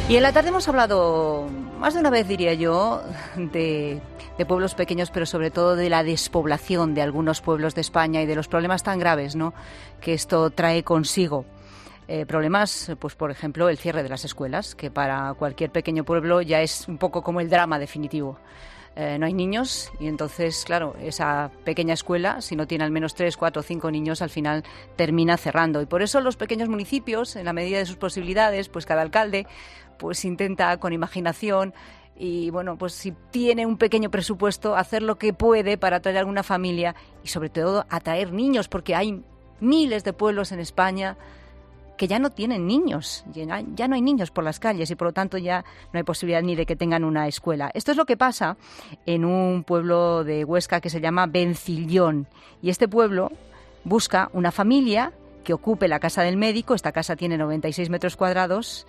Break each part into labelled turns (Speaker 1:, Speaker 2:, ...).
Speaker 1: Y en la tarde hemos hablado, más de una vez diría yo, de pueblos pequeños, pero sobre todo de la despoblación de algunos pueblos de España y de los problemas tan graves, ¿no?, que esto trae consigo. Problemas, pues por ejemplo, el cierre de las escuelas, que para cualquier pequeño pueblo ya es un poco como el drama definitivo. No hay niños y entonces, claro, esa pequeña escuela, si no tiene al menos 3, 4 o 5 niños, al final termina cerrando. Y por eso los pequeños municipios, en la medida de sus posibilidades, pues cada alcalde pues intenta con imaginación y, bueno, pues si tiene un pequeño presupuesto, hacer lo que puede para atraer a alguna familia y sobre todo atraer niños, porque hay miles de pueblos en España que ya no tienen niños, ya no hay niños por las calles y por lo tanto ya no hay posibilidad ni de que tengan una escuela. Esto es lo que pasa en un pueblo de Huesca que se llama Vencillón, y este pueblo busca una familia que ocupe la casa del médico. Esta casa tiene 96 metros cuadrados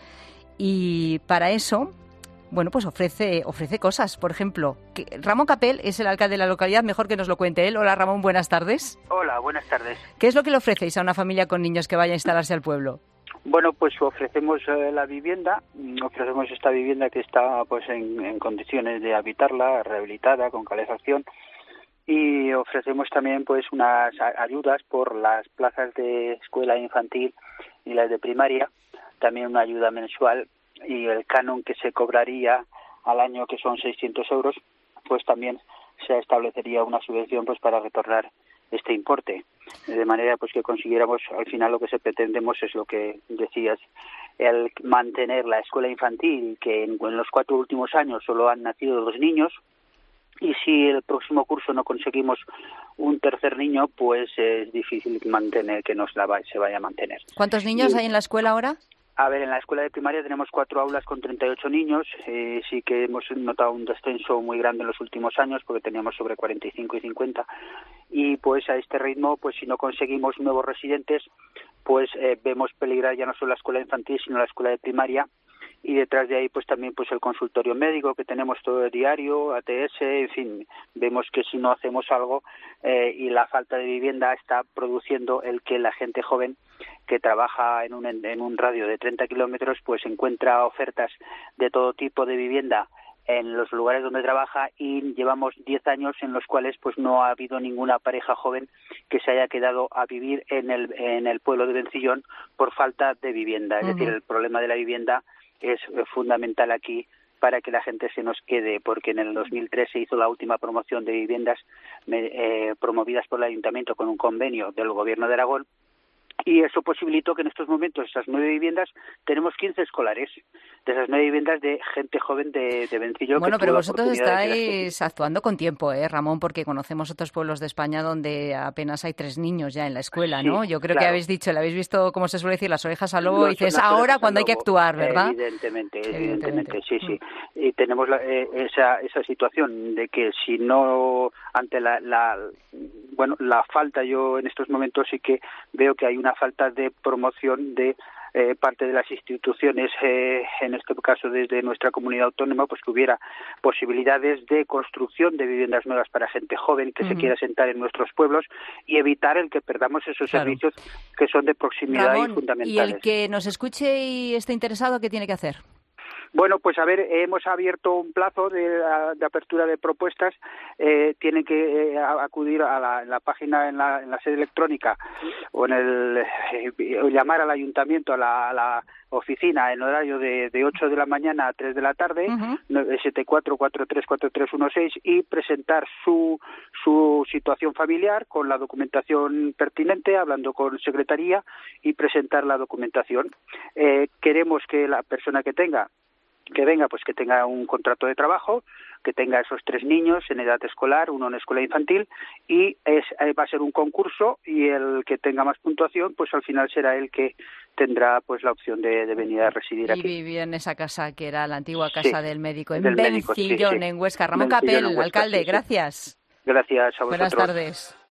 Speaker 1: y para eso, bueno, pues ofrece cosas. Por ejemplo, Ramón Capel es el alcalde de la localidad, mejor que nos lo cuente él. Hola Ramón, buenas tardes.
Speaker 2: Hola, buenas tardes.
Speaker 1: ¿Qué es lo que le ofrecéis a una familia con niños que vaya a instalarse al pueblo?
Speaker 2: Bueno, pues ofrecemos la vivienda, ofrecemos esta vivienda que está pues en condiciones de habitarla, rehabilitada, con calefacción, y ofrecemos también pues unas ayudas por las plazas de escuela infantil y las de primaria, también una ayuda mensual, y el canon que se cobraría al año, que son 600 euros, pues también se establecería una subvención pues para retornar este importe, de manera pues que consiguiéramos, al final lo que se pretendemos es lo que decías, el mantener la escuela infantil, que en los 4 últimos años solo han nacido 2 niños, y si el próximo curso no conseguimos un tercer niño, pues es difícil mantener que se vaya a mantener.
Speaker 1: ¿Cuántos niños hay en la escuela ahora?
Speaker 2: A ver, en la escuela de primaria tenemos 4 aulas con 38 niños. Sí que hemos notado un descenso muy grande en los últimos años, porque teníamos sobre 45 y 50. Y pues a este ritmo, pues si no conseguimos nuevos residentes, pues vemos peligrar ya no solo la escuela infantil, sino la escuela de primaria. Y detrás de ahí pues también pues el consultorio médico que tenemos todo el diario, ATS, en fin, vemos que si no hacemos algo y la falta de vivienda está produciendo el que la gente joven que trabaja en un radio de 30 kilómetros pues encuentra ofertas de todo tipo de vivienda en los lugares donde trabaja, y llevamos 10 años en los cuales pues no ha habido ninguna pareja joven que se haya quedado a vivir en el pueblo de Vencillón por falta de vivienda. Es decir, el problema de la vivienda es fundamental aquí para que la gente se nos quede, porque en el 2003 se hizo la última promoción de viviendas promovidas por el Ayuntamiento con un convenio del Gobierno de Aragón, y eso posibilitó que en estos momentos esas 9 viviendas tenemos 15 escolares, de esas 9 viviendas de gente joven de Vencillón.
Speaker 1: Bueno, pero vosotros estáis actuando con tiempo, Ramón, porque conocemos otros pueblos de España donde apenas hay 3 niños ya en la escuela, ¿no? Yo creo que habéis visto, como se suele decir, las orejas al lobo, y dices ahora cuando hay que actuar, ¿verdad?
Speaker 2: Evidentemente, sí. Y tenemos esa situación de que si no, ante la falta, yo en estos momentos sí que veo que hay una falta de promoción de parte de las instituciones, en este caso desde nuestra comunidad autónoma, pues que hubiera posibilidades de construcción de viviendas nuevas para gente joven que se quiera sentar en nuestros pueblos y evitar el que perdamos esos servicios que son de proximidad, Ramón, y fundamentales.
Speaker 1: Y el que nos escuche y esté interesado, ¿qué tiene que hacer?
Speaker 2: Bueno, pues a ver, hemos abierto un plazo de apertura de propuestas. Tienen que acudir a la página, en la sede electrónica, o llamar al ayuntamiento, a la oficina, en horario de 8 de la mañana a 3 de la tarde, 974-434316, y presentar su situación familiar con la documentación pertinente, hablando con secretaría, y presentar la documentación. Queremos que la persona que venga, pues que tenga un contrato de trabajo, que tenga esos 3 niños en edad escolar, uno en escuela infantil, y va a ser un concurso, y el que tenga más puntuación, pues al final será el que tendrá pues la opción de venir a residir aquí.
Speaker 1: Y vivir en esa casa que era la antigua casa del médico, en Vencillón, en Huesca. Ramón Capel, alcalde, gracias.
Speaker 2: Gracias a vosotros.
Speaker 1: Buenas tardes.